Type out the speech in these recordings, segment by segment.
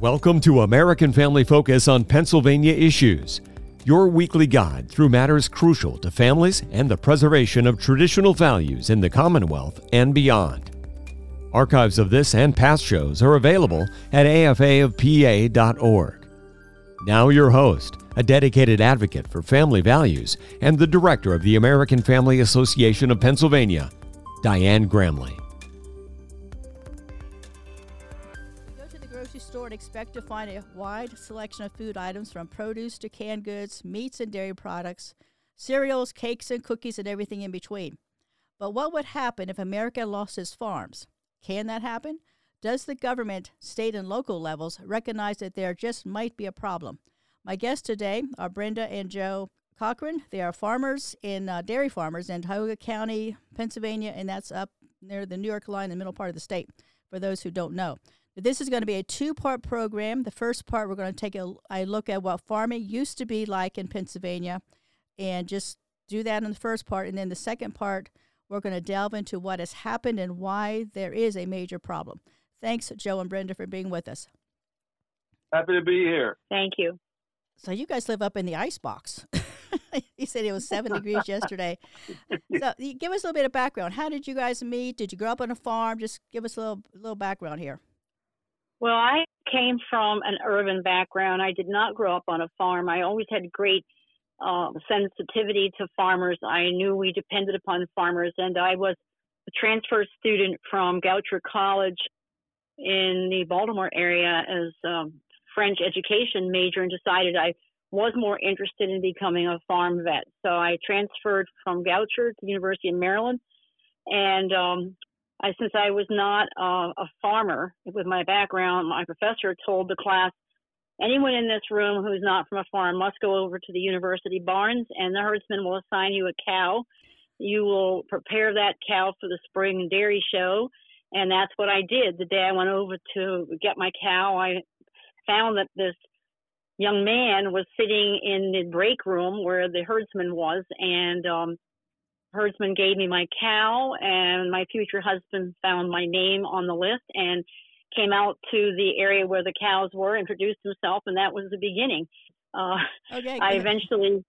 Welcome to American Family Focus on Pennsylvania Issues, your weekly guide through matters crucial to families and the preservation of traditional values in the Commonwealth and beyond. Archives of this and past shows are available at afaofpa.org. Now your host, a dedicated advocate for family values and the director of the American Family Association of Pennsylvania, Diane Gramley. Go to the grocery store and expect to find a wide selection of food items from produce to canned goods, meats and dairy products, cereals, cakes and cookies, and everything in between. But what would happen if America lost its farms? Can that happen? Does the government, state and local levels, recognize that there just might be a problem? My guests today are Brenda and Joe Cochran. They are farmers dairy farmers in Tioga County, Pennsylvania, and that's up near the New York line in the middle part of the state, for those who don't know. This is going to be a two-part program. The first part, we're going to take a look at what farming used to be like in Pennsylvania and just do that in the first part. And then the second part, we're going to delve into what has happened and why there is a major problem. Thanks, Joe and Brenda, for being with us. Happy to be here. Thank you. So you guys live up in the icebox. You said it was 7 degrees yesterday. So give us a little bit of background. How did you guys meet? Did you grow up on a farm? Just give us a little background here. Well, I came from an urban background. I did not grow up on a farm. I always had great sensitivity to farmers. I knew we depended upon farmers, and I was a transfer student from Goucher College in the Baltimore area as a French education major, and decided I was more interested in becoming a farm vet. So I transferred from Goucher to the University of Maryland, and since I was not a farmer with my background, my professor told the class, anyone in this room who's not from a farm must go over to the university barns, and the herdsman will assign you a cow. You will prepare that cow for the spring dairy show, and that's what I did. The day I went over to get my cow, I found that this young man was sitting in the break room where the herdsman was, and herdsman gave me my cow, and my future husband found my name on the list and came out to the area where the cows were, introduced himself, and that was the beginning. Okay, I eventually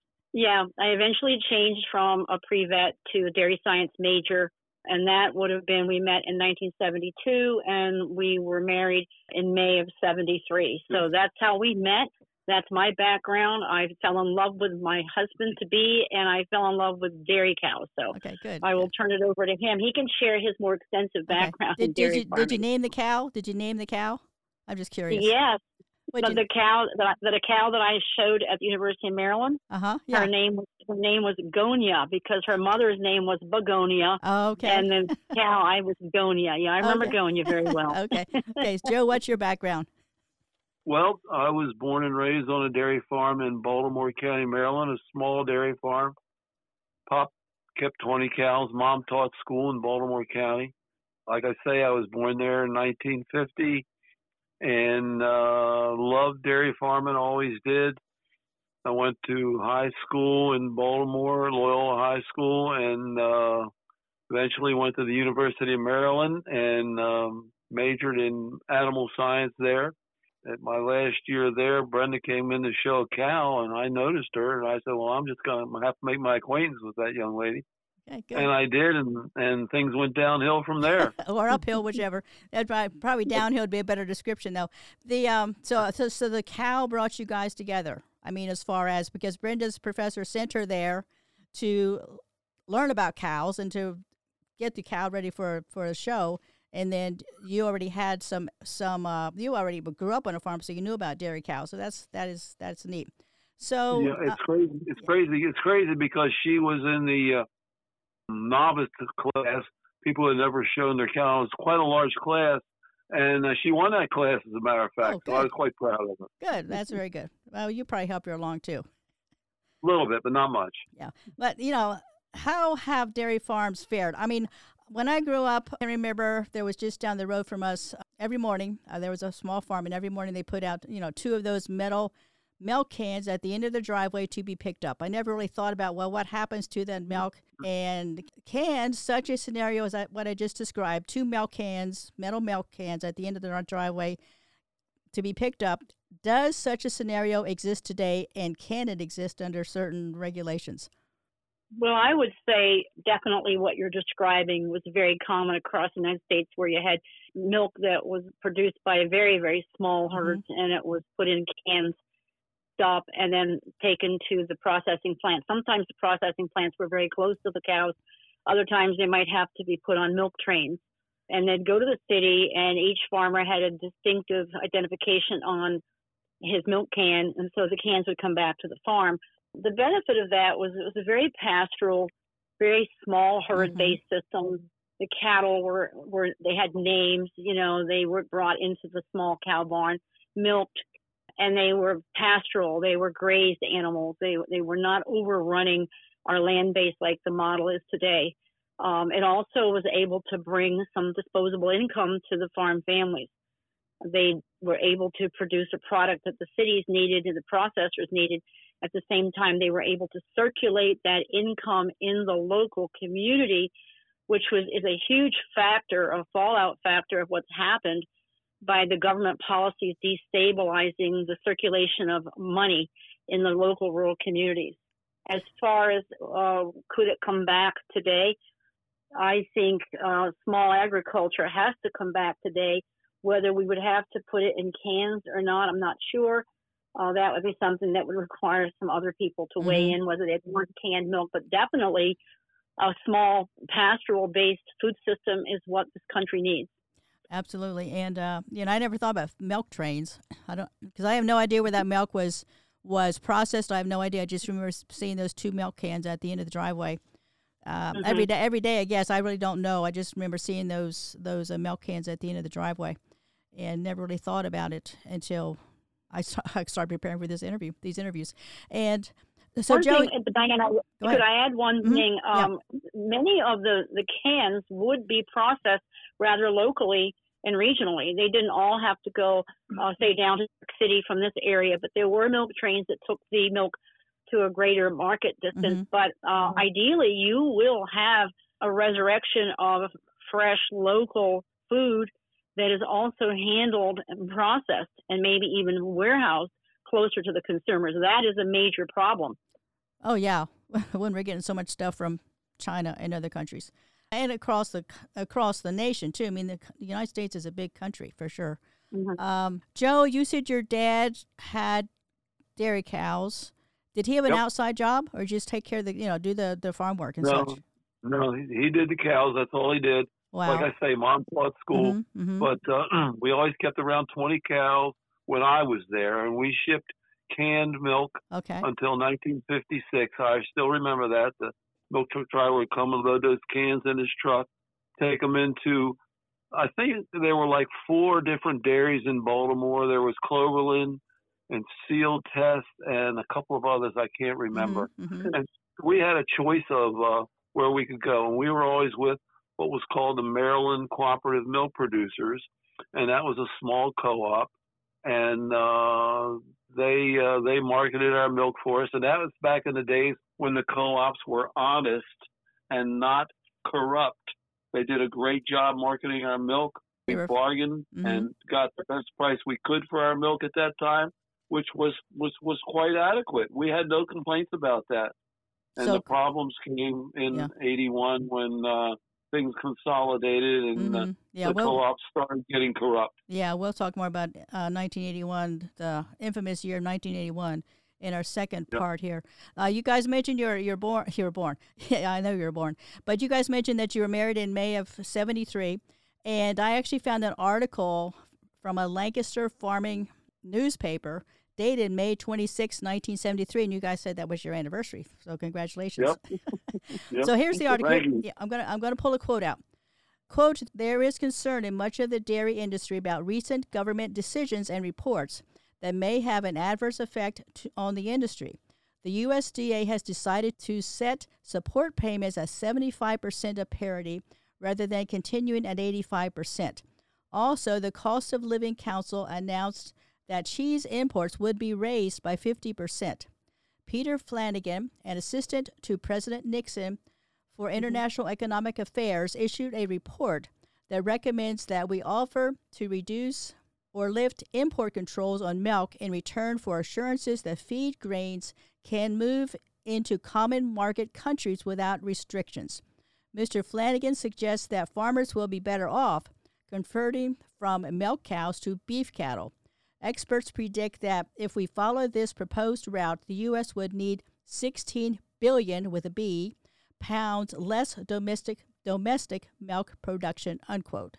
changed from a pre-vet to a dairy science major, and that would have been, we met in 1972, and we were married in May of 73. So that's how we met. That's my background. I fell in love with my husband-to-be, and I fell in love with dairy cows. So okay, good. I will turn it over to him. He can share his more extensive background in dairy farming. Did you name the cow? Did you name the cow? I'm just curious. Yes. The cow that I showed at the University of Maryland, yeah. her name was Gonia because her mother's name was Begonia. Oh, okay. And then cow, I was Gonia. Yeah, I remember Gonia very well. Okay. Joe, what's your background? Well, I was born and raised on a dairy farm in Baltimore County, Maryland, a small dairy farm. Pop kept 20 cows. Mom taught school in Baltimore County. Like I say, I was born there in 1950 and loved dairy farming, always did. I went to high school in Baltimore, Loyola High School, and eventually went to the University of Maryland and majored in animal science there. At my last year there, Brenda came in to show a cow, and I noticed her, and I said, well, I'm just going to have to make my acquaintance with that young lady. Okay, good. And I did, and things went downhill from there. Or uphill, whichever. Probably downhill would be a better description, though. So the cow brought you guys together. I mean, as far as, because Brenda's professor sent her there to learn about cows and to get the cow ready for a show. And then you already had you already grew up on a farm, so you knew about dairy cows. So that's neat. So yeah, it's crazy. It's crazy. It's crazy because she was in the novice class. People had never shown their cows. Quite a large class, and she won that class, as a matter of fact. So I was quite proud of her. Good. That's very good. Well, you probably helped her along too. A little bit, but not much. Yeah, but how have dairy farms fared? I mean, when I grew up, I remember there was just down the road from us every morning, there was a small farm, and every morning they put out, 2 of those metal milk cans at the end of the driveway to be picked up. I never really thought about, what happens to that milk? And cans, such a scenario as what I just described, 2 metal milk cans at the end of the driveway, to be picked up. Does such a scenario exist today, and can it exist under certain regulations? Well, I would say definitely what you're describing was very common across the United States, where you had milk that was produced by very, very small herds, and it was put in cans, stopped, and then taken to the processing plant. Sometimes the processing plants were very close to the cows. Other times they might have to be put on milk trains. And they'd go to the city, and each farmer had a distinctive identification on his milk can, and so the cans would come back to the farm. The benefit of that was it was a very pastoral, very small herd-based system. The cattle were they had names, they were brought into the small cow barn, milked, and they were pastoral. They were grazed animals. They were not overrunning our land base like the model is today. It also was able to bring some disposable income to the farm families. They were able to produce a product that the cities needed and the processors needed. At the same time, they were able to circulate that income in the local community, which is a huge factor, a fallout factor of what's happened by the government policies destabilizing the circulation of money in the local rural communities. As far as could it come back today, I think small agriculture has to come back today. Whether we would have to put it in cans or not, I'm not sure. That would be something that would require some other people to weigh in, whether they want canned milk. But definitely a small pastoral-based food system is what this country needs. Absolutely. And, I never thought about milk trains. Because I have no idea where that milk was processed. I have no idea. I just remember seeing those 2 milk cans at the end of the driveway. Every day, I guess. I really don't know. I just remember seeing those milk cans at the end of the driveway, and never really thought about it until I started preparing for these interviews. And so, Joe, Diana, could I add one thing? Many of the cans would be processed rather locally and regionally. They didn't all have to go, say, down to New York City from this area, but there were milk trains that took the milk to a greater market distance. But ideally, you will have a resurrection of fresh local food that is also handled and processed and maybe even warehoused closer to the consumers. That is a major problem. Oh, yeah. When we're getting so much stuff from China and other countries. And across the nation, too. I mean, the United States is a big country, for sure. Joe, you said your dad had dairy cows. Did he have an outside job, or just take care of do the farm work and such? No, he did the cows. That's all he did. Wow. Like I say, Mom taught school, but we always kept around 20 cows when I was there, and we shipped canned milk until 1956. I still remember that. The milk truck driver would come and load those cans in his truck, take them into, I think there were like 4 different dairies in Baltimore. There was Cloverland and Seal Test and a couple of others I can't remember. And we had a choice of where we could go, and we were always with what was called the Maryland Cooperative Milk Producers, and that was a small co-op, and they marketed our milk for us, and that was back in the days when the co-ops were honest and not corrupt. They did a great job marketing our milk. We bargained and got the best price we could for our milk at that time, which was quite adequate. We had no complaints about that. And the problems came in 81 when things consolidated and the co-ops started getting corrupt. Yeah, we'll talk more about 1981, the infamous year of 1981, in our second part here. You guys mentioned you were born. Yeah, I know you were born. But you guys mentioned that you were married in May of 73. And I actually found an article from a Lancaster farming newspaper dated May 26, 1973, and you guys said that was your anniversary. So congratulations. Yep. So here's the article. Yeah, I'm gonna pull a quote out. Quote, "There is concern in much of the dairy industry about recent government decisions and reports that may have an adverse effect on the industry. The USDA has decided to set support payments at 75% of parity rather than continuing at 85%. Also, the Cost of Living Council announced that cheese imports would be raised by 50%. Peter Flanagan, an assistant to President Nixon for International Economic Affairs, issued a report that recommends that we offer to reduce or lift import controls on milk in return for assurances that feed grains can move into common market countries without restrictions. Mr. Flanagan suggests that farmers will be better off converting from milk cows to beef cattle. Experts predict that if we follow this proposed route, the U.S. would need 16 billion with a B pounds less domestic milk production, unquote.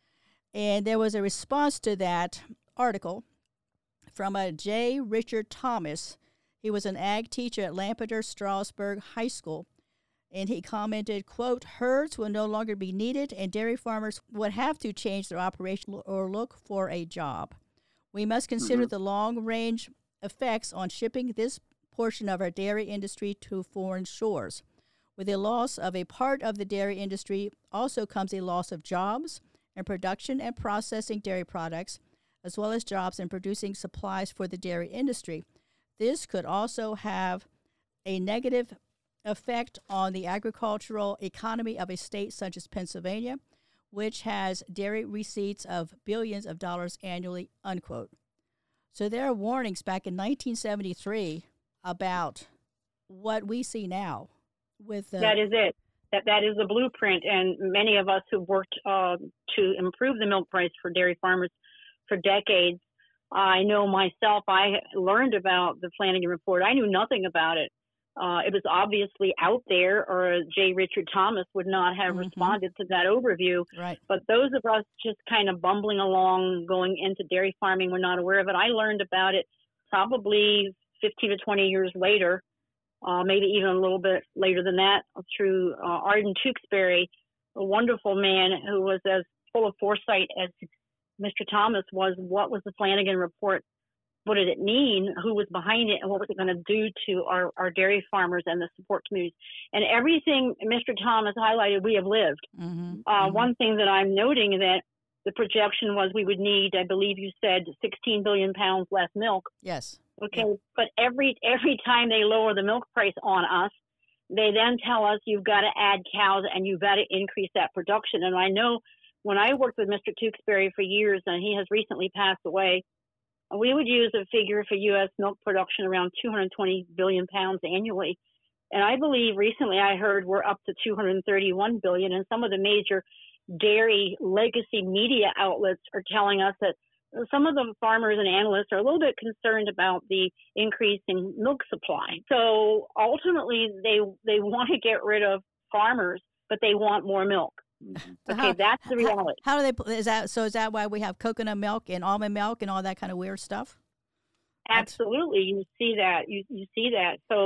And there was a response to that article from a J. Richard Thomas. He was an ag teacher at Lampeter Strasburg High School. And he commented, quote, herds will no longer be needed and dairy farmers would have to change their operation or look for a job. We must consider the long-range effects on shipping this portion of our dairy industry to foreign shores. With the loss of a part of the dairy industry also comes a loss of jobs in production and processing dairy products, as well as jobs in producing supplies for the dairy industry. This could also have a negative effect on the agricultural economy of a state such as Pennsylvania, which has dairy receipts of billions of dollars annually, unquote. So there are warnings back in 1973 about what we see now. That is it. That is the blueprint, and many of us who've worked to improve the milk price for dairy farmers for decades. I know myself, I learned about the Flanagan Report. I knew nothing about it. It was obviously out there, or J. Richard Thomas would not have responded to that overview. Right. But those of us just kind of bumbling along, going into dairy farming, were not aware of it. I learned about it probably 15 to 20 years later, maybe even a little bit later than that, through Arden Tewksbury, a wonderful man who was as full of foresight as Mr. Thomas was. What was the Flanagan Report? What did it mean? Who was behind it? And what was it going to do to our dairy farmers and the support communities? And everything Mr. Thomas highlighted, we have lived. One thing that I'm noting that the projection was we would need, I believe you said, 16 billion pounds less milk. Yes. Okay. Yeah. But every time they lower the milk price on us, they then tell us you've got to add cows and you've got to increase that production. And I know when I worked with Mr. Tewksbury for years, and he has recently passed away, we would use a figure for U.S. milk production around 220 billion pounds annually. And I believe recently I heard we're up to 231 billion. And some of the major dairy legacy media outlets are telling us that some of the farmers and analysts are a little bit concerned about the increase in milk supply. So ultimately, they want to get rid of farmers, but they want more milk. So that's the reality. How do they? Is that why we have coconut milk and almond milk and all that kind of weird stuff? Absolutely, you see that. You see that. So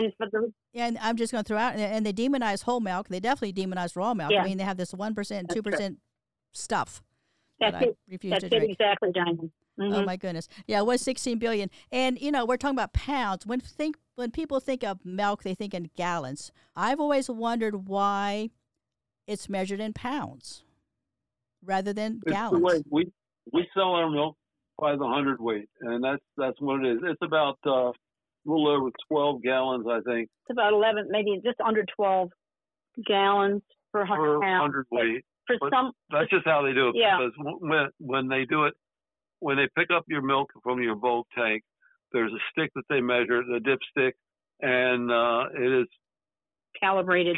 and I'm just going to throw out, and they demonize whole milk. They definitely demonize raw milk. Yeah. I mean, they have this 1%, 2% stuff. That's it. That's it exactly, Diamond. Oh my goodness. Yeah, it was 16 billion. And we're talking about pounds. When people think of milk, they think in gallons. I've always wondered why it's measured in pounds rather than gallons. The way we sell our milk by the hundredweight, and that's what it is. It's about a little over 12 gallons, I think. It's about 11, maybe just under 12 gallons per 100 pounds. Hundredweight. That's just how they do it. Yeah. Because when they do it, when they pick up your milk from your bulk tank, there's a stick that they measure, the dipstick, and it is calibrated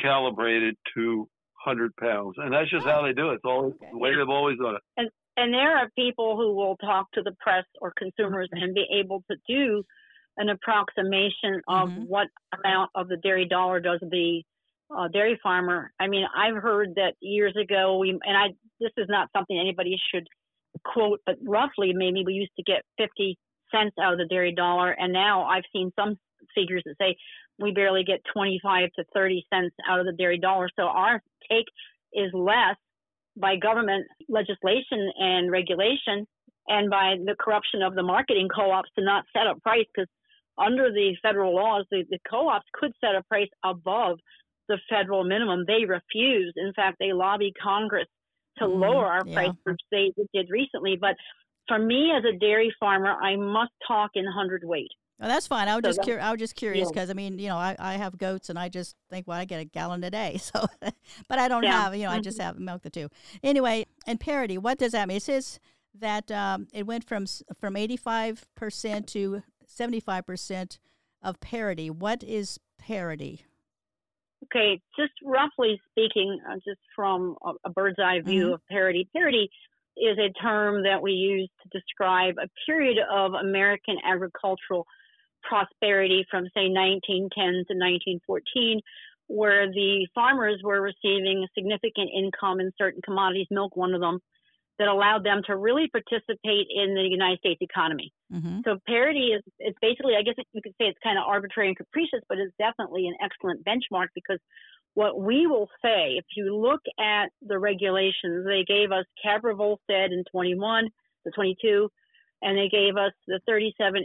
to 100 pounds. And that's just how they do it. It's always the way they've always done it. And there are people who will talk to the press or consumers and be able to do an approximation of what amount of the dairy dollar does the dairy farmer. I mean, I've heard that years ago, this is not something anybody should quote, but roughly maybe we used to get 50 cents out of the dairy dollar. And now I've seen some figures that say we barely get 25 to 30 cents out of the dairy dollar. So our take is less by government legislation and regulation and by the corruption of the marketing co-ops to not set a price, because under the federal laws, the co-ops could set a price above the federal minimum. They refused. In fact, they lobbied Congress to lower our price, which they did recently. But for me as a dairy farmer, I must talk in hundredweight. Oh, that's fine. I was just curious because, I have goats and I just think, well, I get a gallon a day. So, but I don't have, I just have milk the two. Anyway, and parity, what does that mean? It says that it went from 85% to 75% of parity. What is parity? Okay, just roughly speaking, just from a bird's eye view of parity. Parity is a term that we use to describe a period of American agricultural prosperity from, say, 1910 to 1914, where the farmers were receiving a significant income in certain commodities, milk one of them, that allowed them to really participate in the United States economy. So parity is basically, I guess you could say it's kind of arbitrary and capricious, but it's definitely an excellent benchmark, because what we will say, if you look at the regulations, they gave us Capra-Volstead in 21 to 22, and they gave us the 37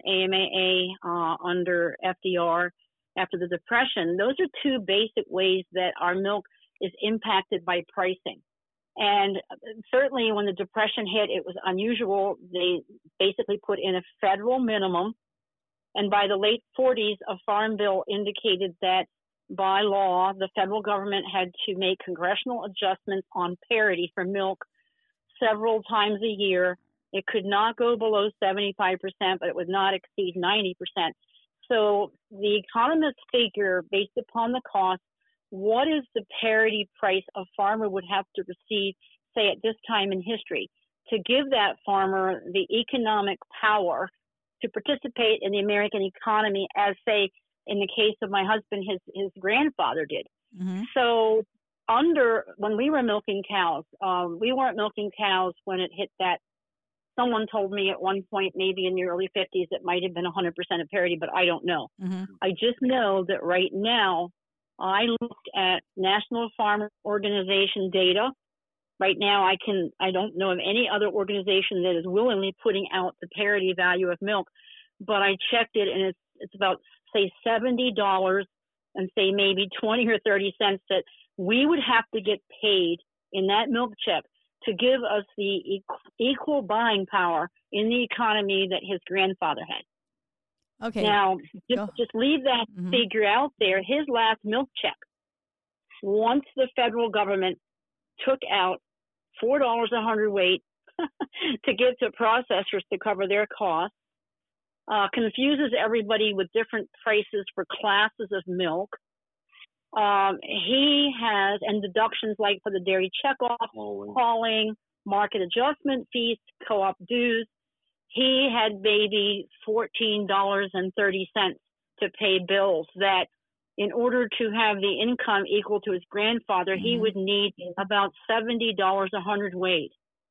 AMAA under FDR after the Depression. Those are two basic ways that our milk is impacted by pricing. And certainly when the Depression hit, it was unusual. They basically put in a federal minimum. And by the late 40s, a farm bill indicated that by law, the federal government had to make congressional adjustments on parity for milk several times a year. It could not go below 75%, but it would not exceed 90%. So the economists figure, based upon the cost, what is the parity price a farmer would have to receive, say, at this time in history, to give that farmer the economic power to participate in the American economy, as, say, in the case of my husband, his grandfather did. So when we were milking cows, we weren't milking cows when it hit that. Someone told me at one point, maybe in the early 50s, it might have been 100% of parity, but I don't know. I just know that right now, I looked at National Farm Organization data. Right now, I don't know of any other organization that is willingly putting out the parity value of milk, but I checked it, and it's about, say, $70 and say maybe 20 or 30 cents that we would have to get paid in that milk check to give us the equal buying power in the economy that his grandfather had. Okay. Now, just leave that figure out there. His last milk check, once the federal government took out $4 a hundredweight to give to processors to cover their costs, confuses everybody with different prices for classes of milk. He has, and deductions like for the dairy checkoff, hauling, market adjustment fees, co-op dues. He had maybe $14.30 to pay bills that in order to have the income equal to his grandfather, he would need about $70 a hundredweight.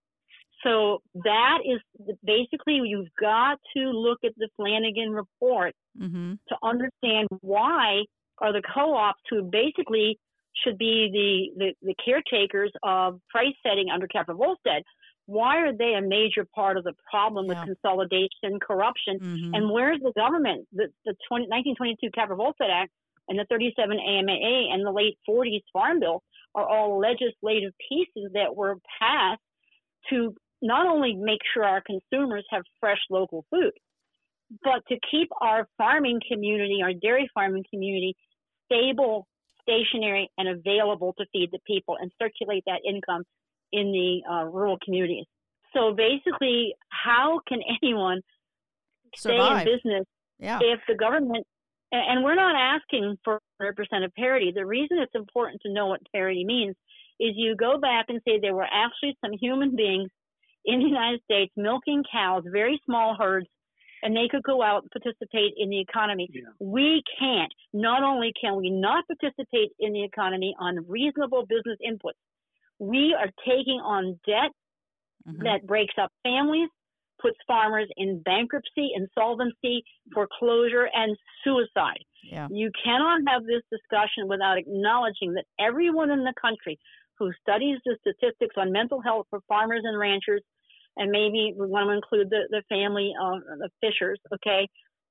So that is basically, you've got to look at the Flanagan report to understand why are the co-ops, who basically should be the caretakers of price setting under Capra-Volstead, why are they a major part of the problem with consolidation, corruption? And where's the government? The 1922 Capra-Volstead Act and the 37 AMAA and the late 40s Farm Bill are all legislative pieces that were passed to not only make sure our consumers have fresh local food, but to keep our farming community, our dairy farming community, stable, stationary, and available to feed the people and circulate that income in the rural communities. So basically, how can anyone survive, stay in business if the government, and we're not asking for 100% of parity. The reason it's important to know what parity means is you go back and say there were actually some human beings in the United States milking cows, very small herds, and they could go out and participate in the economy. We can't. Not only can we not participate in the economy on reasonable business inputs, we are taking on debt that breaks up families, puts farmers in bankruptcy, insolvency, foreclosure, and suicide. You cannot have this discussion without acknowledging that everyone in the country who studies the statistics on mental health for farmers and ranchers, and maybe we want to include the family of the fishers, okay?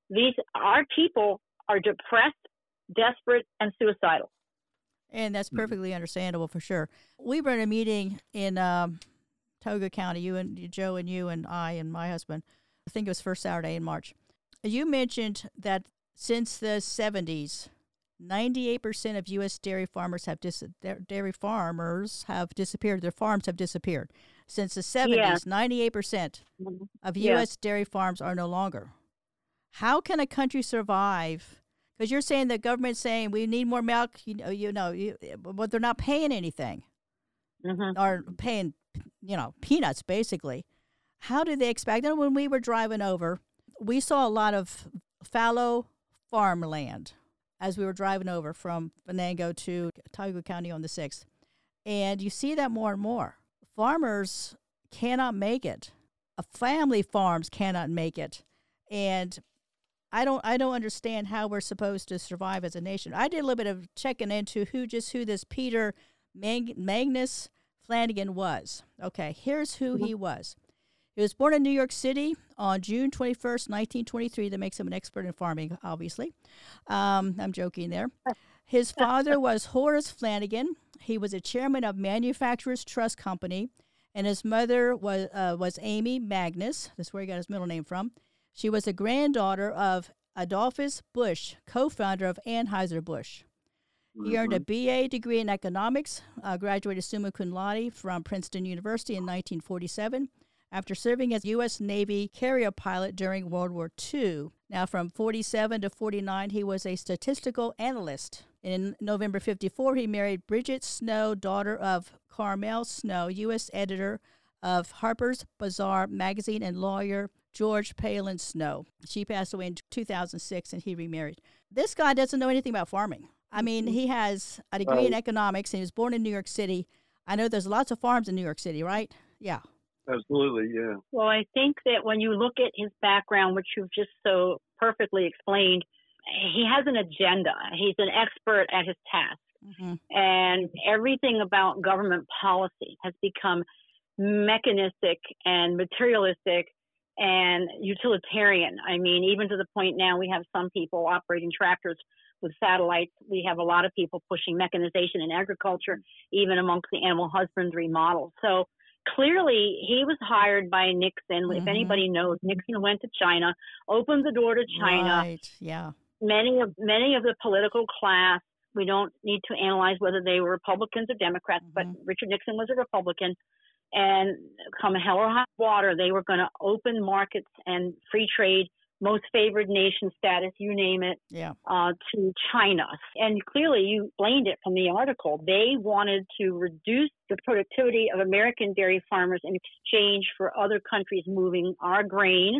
Our people are depressed, desperate, and suicidal. And that's perfectly understandable for sure. We were in a meeting in Toga County, you and Joe and you and I and my husband. I think it was first Saturday in March. You mentioned that since the 70s, 98% of U.S. dairy farmers have disappeared. Their farms have disappeared. Since the 70s, 98% of U.S. dairy farms are no longer. How can a country survive? Because you're saying the government's saying we need more milk, but they're not paying anything. Or paying, peanuts, basically. How do they expect? And when we were driving over, we saw a lot of fallow farmland as we were driving over from Venango to Tioga County on the 6th. And you see that more and more. Farmers cannot make it. Family farms cannot make it. And I don't understand how we're supposed to survive as a nation. I did a little bit of checking into who this Peter Magnus Flanagan was. Okay, here's who he was. He was born in New York City on June 21st, 1923. That makes him an expert in farming, obviously. I'm joking there. His father was Horace Flanagan. He was a chairman of Manufacturers Trust Company, and his mother was Amy Magnus. That's where he got his middle name from. She was the granddaughter of Adolphus Busch, co-founder of Anheuser-Busch. He earned a BA degree in economics, graduated summa cum laude from Princeton University in 1947, after serving as U.S. Navy carrier pilot during World War II. Now, from 47 to 49, he was a statistical analyst. In November 54, he married Bridget Snow, daughter of Carmel Snow, U.S. editor of Harper's Bazaar magazine, and lawyer George Palin Snow. She passed away in 2006, and he remarried. This guy doesn't know anything about farming. I mean, he has a degree in economics, and he was born in New York City. I know there's lots of farms in New York City, right? Yeah. Absolutely, yeah. Well, I think that when you look at his background, which you've just so perfectly explained, he has an agenda. He's an expert at his task. And everything about government policy has become mechanistic and materialistic and utilitarian. I mean, even to the point now we have some people operating tractors with satellites. We have a lot of people pushing mechanization in agriculture, even amongst the animal husbandry model. So clearly, he was hired by Nixon. If anybody knows, Nixon went to China, opened the door to China. Right, yeah. Many of the political class, we don't need to analyze whether they were Republicans or Democrats, but Richard Nixon was a Republican. And come hell or high water, they were going to open markets and free trade, most favored nation status, you name it, to China. And clearly, you explained it from the article. They wanted to reduce the productivity of American dairy farmers in exchange for other countries moving our grain.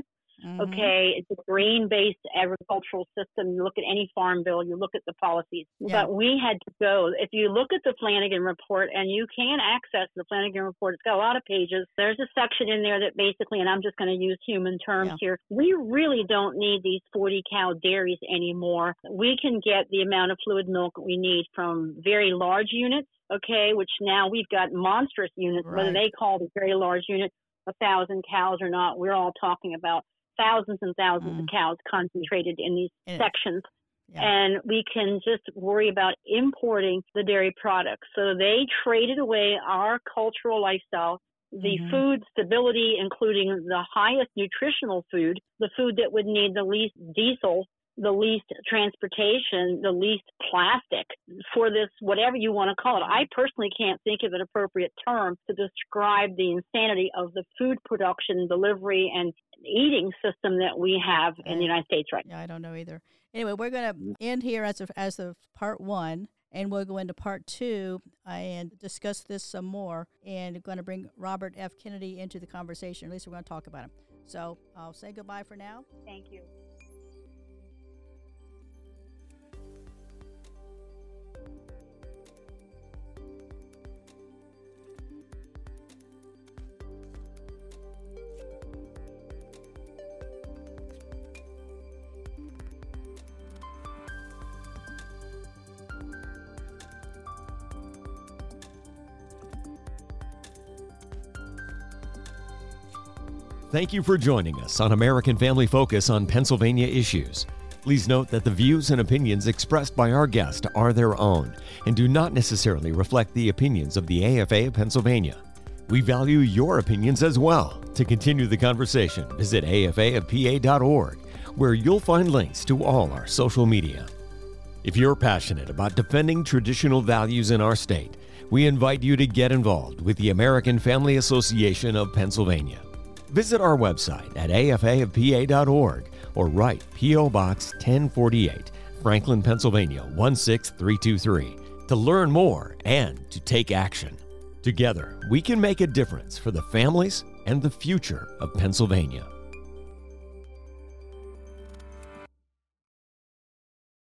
Okay, it's a grain-based agricultural system. You look at any farm bill, you look at the policies. But we had to go. If you look at the Flanagan Report, and you can access the Flanagan Report, it's got a lot of pages. There's a section in there that basically, and I'm just going to use human terms here, we really don't need these 40-cow dairies anymore. We can get the amount of fluid milk we need from very large units, okay, which now we've got monstrous units, whether they call the very large unit 1,000 cows or not, we're all talking about thousands and thousands of cows concentrated in these sections. And we can just worry about importing the dairy products. So they traded away our cultural lifestyle, the food stability, including the highest nutritional food, the food that would need the least diesel, the least transportation, the least plastic for this, whatever you want to call it. I personally can't think of an appropriate term to describe the insanity of the food production, delivery, and eating system that we have in the United States right now. Yeah, I don't know either. Anyway, we're going to end here as of part 1, and we'll go into part 2 and discuss this some more, and going to bring Robert F. Kennedy into the conversation. At least we're going to talk about him. So I'll say goodbye for now. Thank you. Thank you for joining us on American Family Focus on Pennsylvania Issues. Please note that the views and opinions expressed by our guest are their own and do not necessarily reflect the opinions of the AFA of Pennsylvania. We value your opinions as well. To continue the conversation, visit afaofpa.org, where you'll find links to all our social media. If you're passionate about defending traditional values in our state, we invite you to get involved with the American Family Association of Pennsylvania. Visit our website at afaofpa.org or write P.O. Box 1048, Franklin, Pennsylvania 16323 to learn more and to take action. Together, we can make a difference for the families and the future of Pennsylvania.